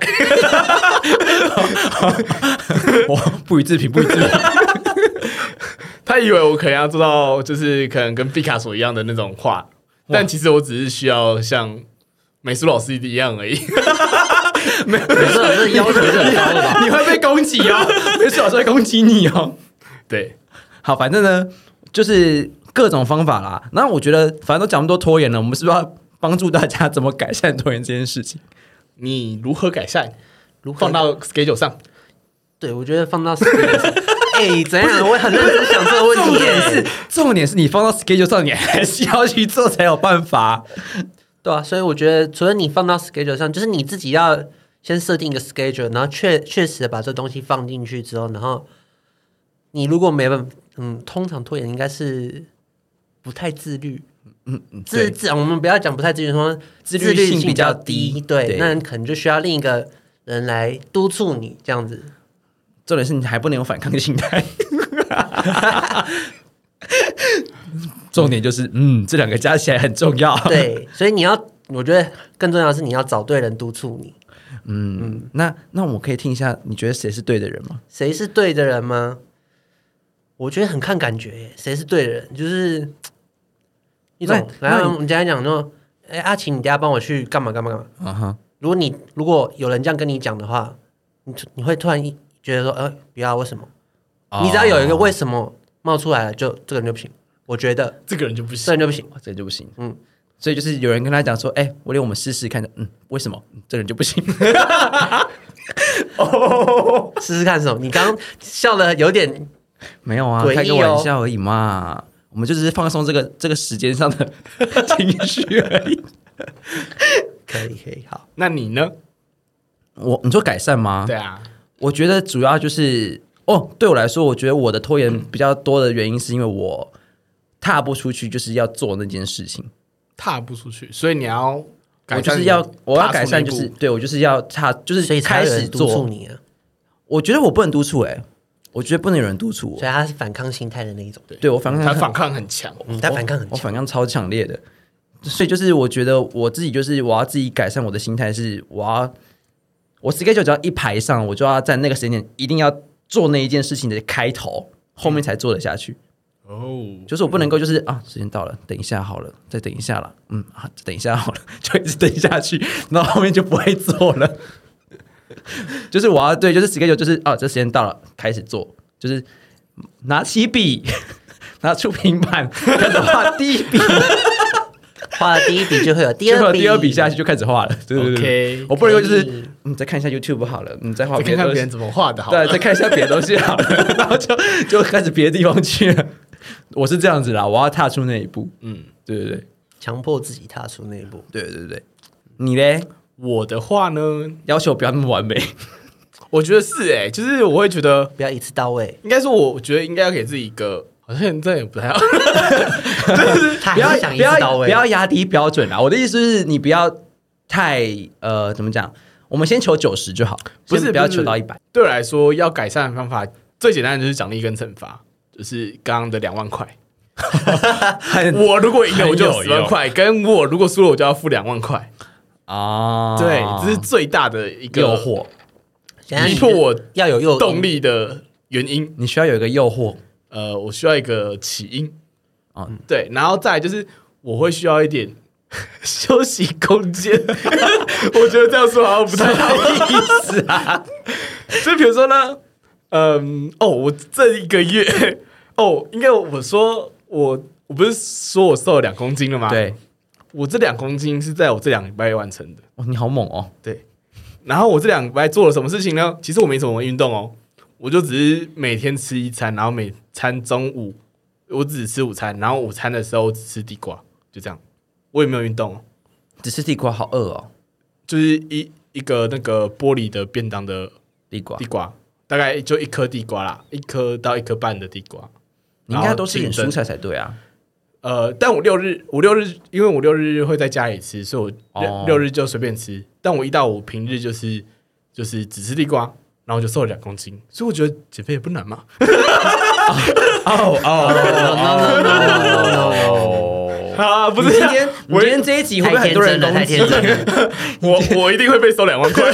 不予置评。他以为我可能要做到，就是可能跟毕卡索一样的那种画，但其实我只是需要像美术老师一样而已。 美术老师要求是很高的吧？ 你会被攻击哦，美术老师会攻击你哦。 对， 好，反正呢，就是各种方法啦。那我觉得，反正都讲那么多拖延了，我们是不是要帮助大家怎么改善拖延这件事情？ 你如何改善？放到 schedule 上。 对，我觉得放到 schedule 上。怎样？我很认真想这个问题。 重点是你放到 schedule 上，你还是要去做才有办法。 对啊，所以我觉得除了你放到 schedule 上，就是你自己要先设定一个 schedule， 然后确实把这东西放进去之后，然后你如果没办法，通常拖延应该是不太自律。我们不要讲不太自律，说自律性比较低，对，那可能就需要另一个人来督促你这样子。 重点是你还不能有反抗心态。重点就是这两个加起来很重要。 对，所以我觉得更重要的是你要找对人督促你。 那我可以听一下，你觉得谁是对的人吗？ 谁是对的人吗？我觉得很看感觉耶，谁是对的人就是一种。然后我们讲说，阿奇，你等一下帮我去干嘛干嘛干嘛。如果有人这样跟你讲的话，你会突然觉得说，不要，为什么？你只要有一个为什么冒出来了，就这个人就不行。我觉得这个人就不行， 这个人就不行， 这个就不行。所以就是有人跟他讲说，我连我们试试看的，为什么这个人就不行？ 试试看什么？你刚刚笑的有点没有啊，开个玩笑而已嘛。我们就只是放松这个时间上的情绪而已。 可以，好。 那你呢？ 你说改善吗？ 对啊， 我觉得主要就是对我来说，我觉得我的拖延比较多的原因是因为我踏不出去，就是要做那件事情， 踏不出去，所以你要改善， 我要改善，就是对我就是要就是开始做。 督促你啊！ 我觉得我不能督促，我觉得不能有人督促我， 所以他是反抗心态的那一种。 对我反抗很强， 他反抗很强， 我反抗超强烈的。所以就是我觉得我自己就是我要自己改善我的心态，是我 schedule 只要一排上，我就要在那个时间点一定要做那一件事情的开头，后面才做得下去。就是我不能够就是时间到了，等一下好了，再等一下了，等一下好了，就一直等下去，然后后面就不会做了。就是我要就是 schedule 就是这时间到了开始做，就是拿起笔，拿出平板，开始画第一笔。 画了第一笔就会有第二笔下去就开始画了。对对对，我不能够就是再看一下 YouTube 好了，再画别的， 看看别人怎么画的好了， 对，再看一下别的东西好了，然后就开始别的地方去了。我是这样子啦，我要踏出那一步。对对对， 强迫自己踏出那一步。 对对对，你嘞？ 我的话呢， 要求不要那么完美。 我觉得是就是我会觉得不要一次到位。 应该说，我觉得应该要给自己一个。好像这也不太好， 不要压低标准啦。我的意思是，你不要太怎么讲？我们先求90就好，先不要求到100。 对我来说，要改善的方法最简单的就是奖励跟惩罚，就是刚刚的2万块。我如果赢了，我就有10万块；跟我如果输了，我就要付2万块。 哦， 对，这是最大的一个诱惑， 逼迫我要有诱因动力的原因。 你需要有一个诱惑。 我需要一个起因。 哦， 对，然后再来就是我会需要一点休息空间。我觉得这样说好像不太好意思啊。就比如说呢，我这一个月，应该我说我不是说我瘦了2公斤了吗？ 对， 我这2公斤是在我这2礼拜完成的。 哦，你好猛哦。 对，然后我这2礼拜做了什么事情呢？其实我没什么运动哦，我就只是每天吃1餐，然后每餐中午我只吃午餐，然后午餐的时候只吃地瓜，就这样。我也没有运动哦， 只吃地瓜好饿哦。 就是一个那个玻璃的便当的地瓜地瓜，大概就1颗地瓜啦，1颗到1颗半的地瓜。 你应该多吃点蔬菜才对啊。 但我六日，因为我6日会在家里吃，所以我6日就随便吃。但我1到5平日就是只吃地瓜，然后就瘦了2公斤，所以我觉得减肥也不难嘛。啊，不是你今天这一集会不会很多人攻击？ 我一定会被收2万块。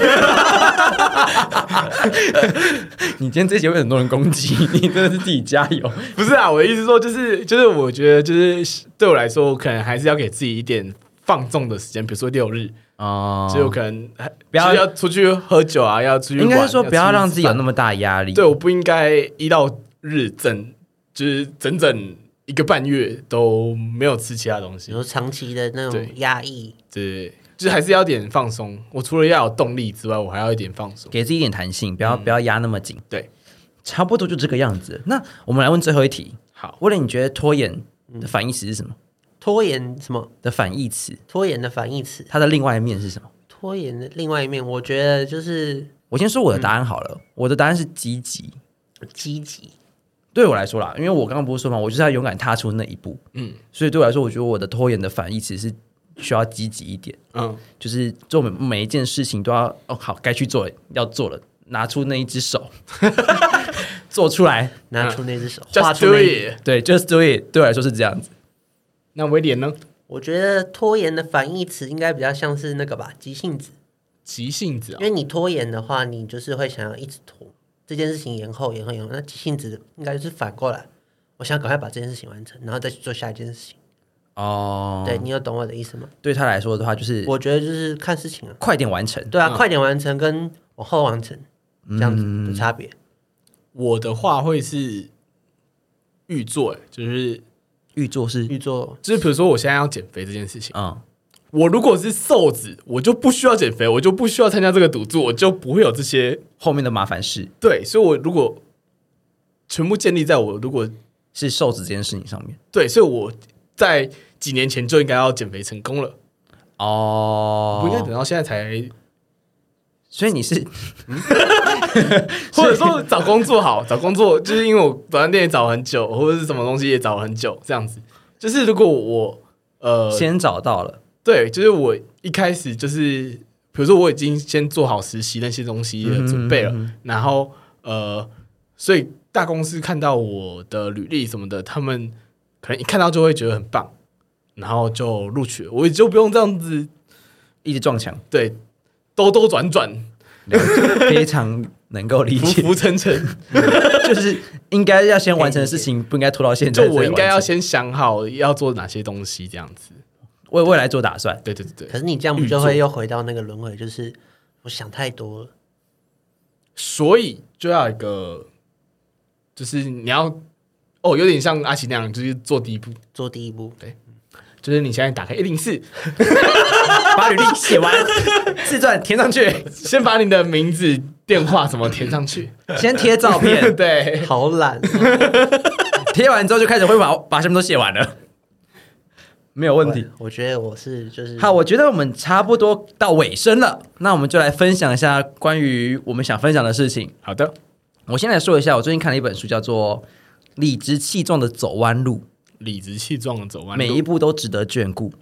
你今天这一集会很多人攻击你，真的是自己加油。 不是啊，我的意思说就是我觉得就是对我来说，可能还是要给自己一点放纵的时间，比如说6日哦， 就有可能不要出去喝酒啊，要出去玩， 应该是说不要让自己有那么大压力。 对，我不应该1到日就是整1个半月都没有吃其他东西， 有长期的那种压抑。 对，就是还是要点放松。我除了要有动力之外，我还要一点放松， 给自己一点弹性，不要压那么紧。 对， 差不多就这个样子。那我们来问最后一题。 好， 威廉，你觉得拖延的反义词是什么？ 拖延什么的反义词？ 拖延的反义词， 它的另外一面是什么？ 拖延的另外一面，我觉得就是我先说我的答案好了。我的答案是积极。 积极。 对我来说啦，因为我刚刚不是说嘛，我就是要勇敢踏出那一步。所以对我来说，我觉得我的拖延的反义词是需要积极一点。就是做每一件事情都要好，该去做了，要做了，拿出那一只手，做出来， 拿出那只手， 画出来。 对 ，just do it。对我来说是这样子。 那威廉呢？ 我觉得拖延的反义词应该比较像是那个吧，急性子。 急性子啊， 因为你拖延的话，你就是会想要一直拖这件事情，延后。那急性子应该就是反过来，我想赶快把这件事情完成，然后再去做下一件事情。 哦， 对，你有懂我的意思吗？ 对他来说的话，就是我觉得就是看事情啊， 快点完成。 对啊，快点完成跟往后完成这样子的差别。 我的话会是预做，就是预做， 就是比如说我现在要减肥这件事情，我如果是瘦子，我就不需要减肥，我就不需要参加这个赌注，我就不会有这些后面的麻烦事。 对，所以我如果全部建立在我如果是瘦子这件事情上面， 对，所以我在几年前就应该要减肥成功了。不应该等到现在才。 所以你是， 或者说找工作好，找工作就是因为我早餐店也找很久，或者是什么东西也找很久，这样子。就是如果我先找到了， 对，就是我一开始就是，比如说我已经先做好实习那些东西的准备了，然后所以大公司看到我的履历什么的，他们可能一看到就会觉得很棒，然后就录取了，我也就不用这样子一直撞墙， 对，兜兜转转， 非常能够理解， 浮浮沉沉， 就是应该要先完成的事情，不应该拖到现在。 就我应该要先想好要做哪些东西，这样子为未来做打算。 对。 可是你这样不就会又回到那个轮回，就是我想太多了， 所以就要一个，就是你要有点像阿奇那样，就是做第一步，对。就是你现在打开104， 把履历写完，自传填上去， 先把你的名字、电话什么填上去， 先贴照片， 对， 好懒、 贴完之后就开始会把什么都写完了，没有问题。 我觉得我是就是好，我觉得我们差不多到尾声了，那我们就来分享一下关于我们想分享的事情。 好的， 我先来说一下，我最近看了一本书，叫做《理直气壮的走弯路》。 理直气壮的走弯路， 每一步都值得眷顾。 嘿，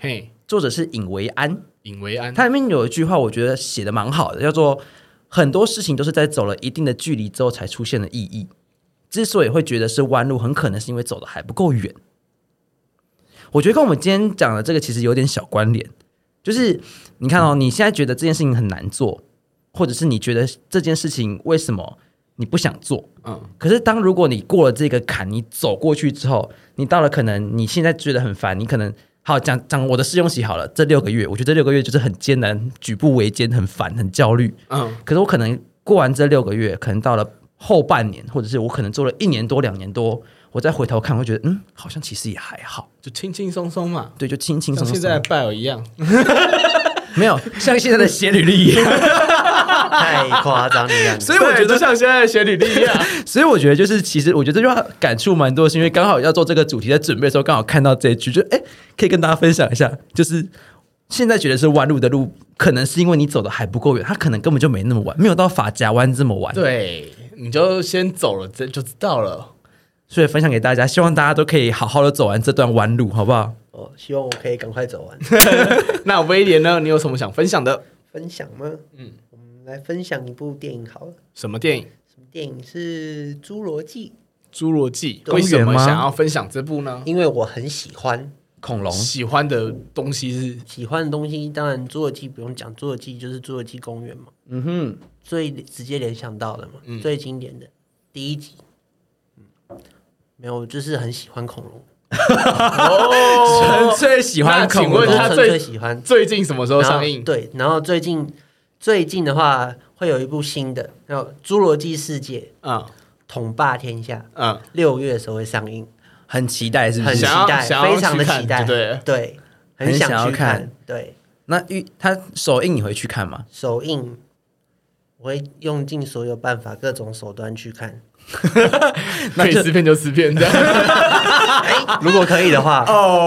作者是尹维安， 尹维安， 他里面有一句话，我觉得写的蛮好的，叫做很多事情都是在走了一定的距离之后才出现的意义。之所以会觉得是弯路，很可能是因为走的还不够远。我觉得跟我们今天讲的这个其实有点小关联，就是你看哦，你现在觉得这件事情很难做，或者是你觉得这件事情为什么你不想做？可是如果你过了这个坎，你走过去之后，你到了可能你现在觉得很烦，你可能好讲我的试用期好了，这6个月，我觉得这6个月就是很艰难，举步维艰，很烦，很焦虑。可是我可能过完这6个月，可能到了后半年，或者是我可能做了1年多、2年多，我再回头看，会觉得好像其实也还好， 就轻轻松松嘛。 对，就轻轻松松。 像现在的拜尔一样， 没有像现在的写履历一样， 太夸张了。 所以我觉得就像现在的写履历一样。 所以我觉得就是，其实我觉得这句话感触蛮多，是因为刚好要做这个主题，在准备的时候刚好看到这一句，就可以跟大家分享一下，就是现在觉得是弯路的路，可能是因为你走的还不够远，它可能根本就没那么弯，没有到发夹弯这么弯。 对，你就先走了，这就知道了。 所以分享给大家，希望大家都可以好好的走完这段弯路，好不好？ 希望我可以赶快走完。 那威廉呢？你有什么想分享的？ 分享吗？我们来分享一部电影好了。 什么电影？ 什么电影是《侏罗纪》？ 侏罗纪为什么想要分享这部呢？ 因为我很喜欢恐龙， 喜欢的东西是喜欢的东西，当然侏罗纪不用讲，侏罗纪就是侏罗纪公园嘛。最直接联想到的嘛，最经典的第1集。没有，就是很喜欢恐龙。 纯粹喜欢恐龙。 请问他最喜欢最近什么时候上映？ 对，然后最近的话会有一部新的，叫《侏罗纪世界》，统霸天下，6月的时候会上映， 很期待，是不是？ 很期待，非常的期待，对，很想去看。对， 那他首映你会去看吗？ 首映我会用尽所有办法、各种手段去看。 可以撕片就撕片，这样。 如果可以的话，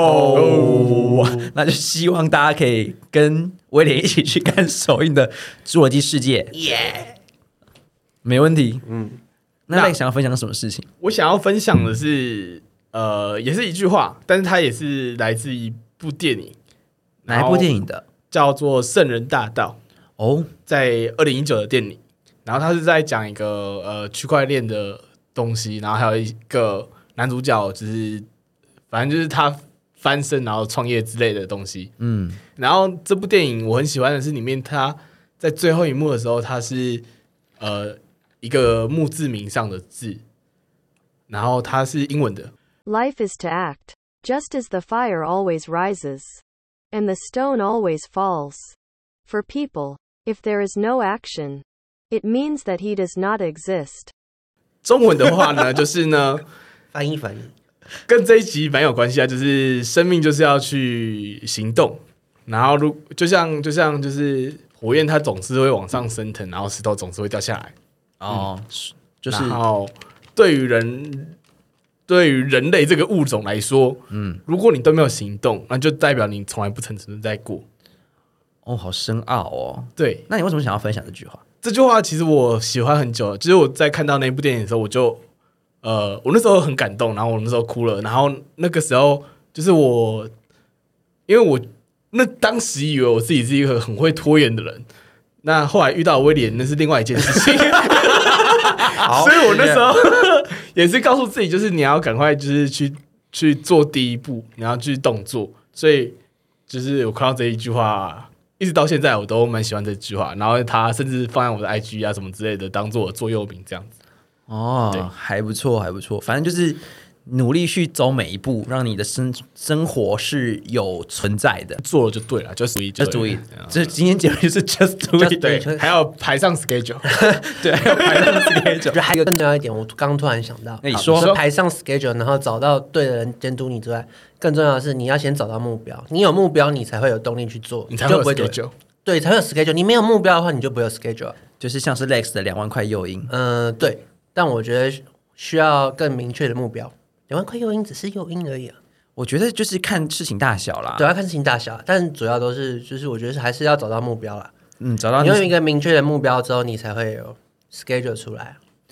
那就希望大家可以跟威廉一起去看首映的《侏罗纪世界》。没问题。那你想要分享什么事情？ 我想要分享的是，也是一句话，但是它也是来自一部电影。 哪一部电影的？ 叫做《圣人大道》。在2019的电影。然后他是在讲一个区块链的东西，然后还有一个男主角，就是反正就是他翻身然后创业之类的东西。然后这部电影我很喜欢的是里面他在最后一幕的时候，他是一个墓志铭上的字，然后它是英文的。 Life is to act, just as the fire always rises, and the stone always falls. For people, if there is no action,It means that he does not exist. 中文的话呢，就是呢， 翻译， 跟这一集蛮有关系啊。就是生命就是要去行动，然后就像就是火焰，它总是会往上升腾，然后石头总是会掉下来。 就是然后对于人类这个物种来说，如果你都没有行动，那就代表你从来不曾存在过。 好深奥哦。 对， 那你为什么想要分享这句话？ 这句话其实我喜欢很久了，就是我在看到那部电影的时候，我那时候很感动，然后我那时候哭了，然后那个时候就是因为我当时以为我自己是一个很会拖延的人，那后来遇到威廉，那是另外一件事情。所以我那时候也是告诉自己，就是你要赶快就是去做第一步，你要去动作，所以就是我看到这一句话。一直到现在我都蛮喜欢这句话，然后他甚至放在我的 IG 啊什么之类的，当做我座右铭这样子。 还不错，还不错。反正就是努力去走每一步，让你的生活是有存在的， 做了就对了，just do it。 这今天节目就是 just do it， 对，还要排上 schedule， 对，还要排上 schedule。 还有更重要一点，我刚突然想到， 你说排上 schedule， 然后找到对的人监督你之外，更重要的是你要先找到目标。你有目标，你才会有动力去做， 你才会有 schedule。 对，才会有 schedule。你没有目标的话，你就不会有 schedule。 就是像是 Lex 的2万块诱因。 对，但我觉得需要更明确的目标。2万块诱因只是诱因而已啊。 我觉得就是看事情大小啦， 对，要看事情大小，但主要都是就是我觉得还是要找到目标啦。 找到你有一个明确的目标之后，你才会有 schedule 出来。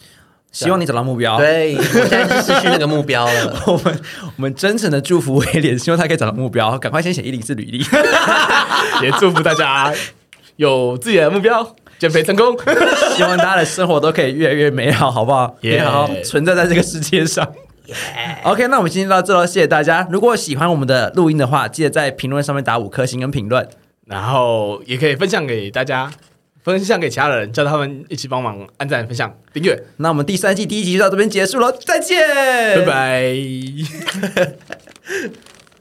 希望你找到目标。 对，我现在是失去那个目标了。 我们真诚的祝福威廉，希望他可以找到目标，赶快先写104履历。 也祝福大家有自己的目标，减肥成功。 希望大家的生活都可以越来越美好，好不好？也 Yeah 好好存在在这个世界上。OK， 那我们今天就到这喽，谢谢大家。如果喜欢我们的录音的话，记得在评论上面打5颗星跟评论。 然后也可以分享给大家，分享给其他人，叫他们一起帮忙按赞、分享、订阅。 那我们第3季第1集就到这边结束了，再见， 拜拜。